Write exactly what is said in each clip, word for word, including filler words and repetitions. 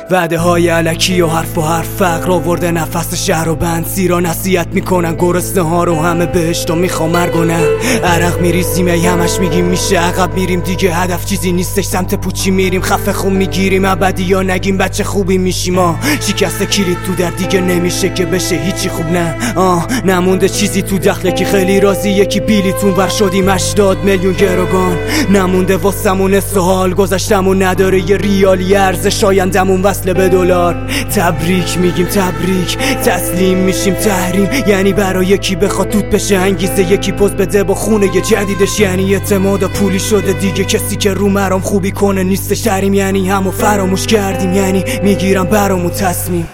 وعده های الکی و حرف و حرف فقر آورده نفس شهر و بند سیرا نصیحت میکنن گرسنه ها رو همه بهشت و میخوام مرگ و نه عرق میریزیم ای همش میگیم میشه عقب میریم دیگه هدف چیزی نیستش سمت پوچی میریم خفه خون میگیریم ابدی یا نگیم بچه خوبی میشیم آه شکست کلید تو در دیگه نمیشه که بشه هیچی خوب نه آه نمونده چیزی تو دخله که خیلی راضی یکی بیلیتون ور شدیم هشتاد میلیون گروگان نمونده واسمون استحال گذشتمون نداره یه ریالی ارزش آیندمون وصله به دلار تبریک میگیم تبریک تسلیم میشیم تحریم یعنی برای یکی بخواد توت بشه انگیزه یکی پوز بده با خونه یه جدیدش یعنی اعتماد پولی شده دیگه کسی که رو مرام خوبی کنه نیستش تریم یعنی همو فراموش کردیم یعنی میگیرم برامون تصمیم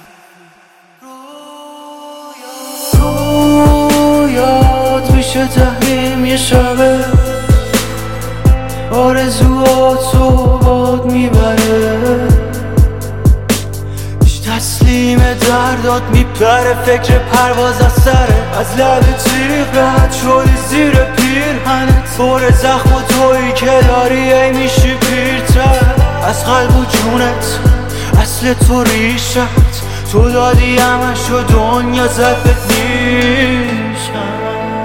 رویات میشه تحریم یه شبه آرزوات تو باد میبره تسلیم دردات میپره فکر پرواز از سره از لب تیغ رد شدی زیر پیرهنت پر زخم و تویی که داری ای میشی پیرتر از قلب و جونت اصل تو ریشت تو دادی همش و دنیا زد بهت نیشم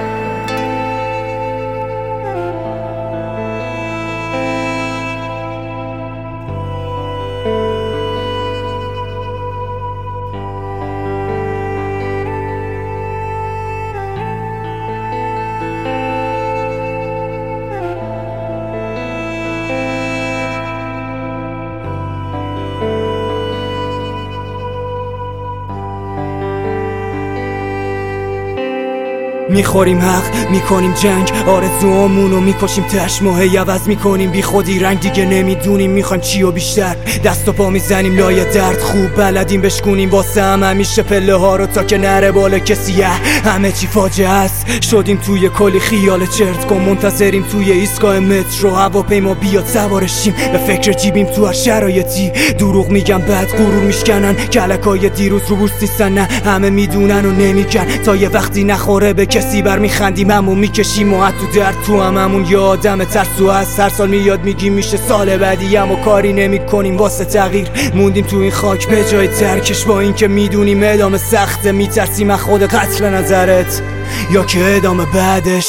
میخوریم حق میکنیم جنگ آرزوامونو میکشیم تش ماهی عوض میکنیم بی خودی رنگ دیگه نمیدونیم میخوایم چی و بیشتر دست و پا میزنیم لای درد خوب بلدیم بشکونیم واسه هم همیشه پله ها رو تا که نره بالا کسیه همه چی فاجعه است شدیم توی کلی خیال چرت کن منتظریم توی ایستگاه مترو هواپیما بیاد سوارشیم به فکر جیبیم تو هر شرایطی دروغ میگم بعد غرور میشکنن کلکای دیروز رو بورس نیستن نه همه میدونن و نمیگن تا یه وقتی نخوره به کسی بر میخندیم همون میکشیم و تو درد تو هم همون یه آدم ترسو هست هر سال میاد میگیم میشه سال بعدی اما کاری نمی کنیم واسه تغییر موندیم تو این خاک به جای ترکش با این که میدونیم ادامه سخته میترسیم از خود قتل نظرت یا که ادامه بعدش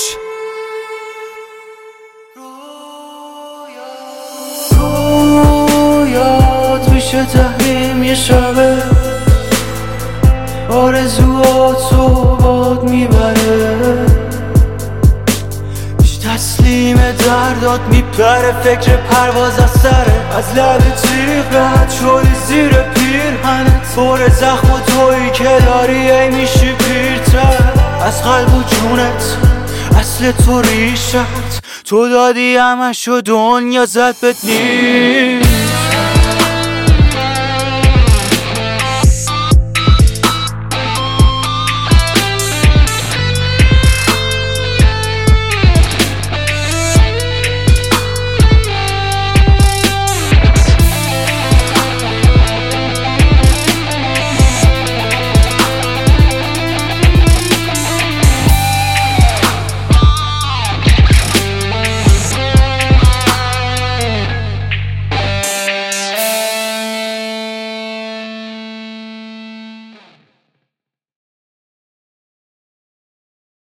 رویات میشه تحریم یه شبه آرزوات تو باد میبره تسلیم دردات میپره فکر پرواز از سره از لب تیغ رد شدی زیر پیرهنت پر زخم و تویی که داری ای میشی پیرتر از قلب و جونت اصل تو ریشت تو دادی همش و دنیا زد بهت نیست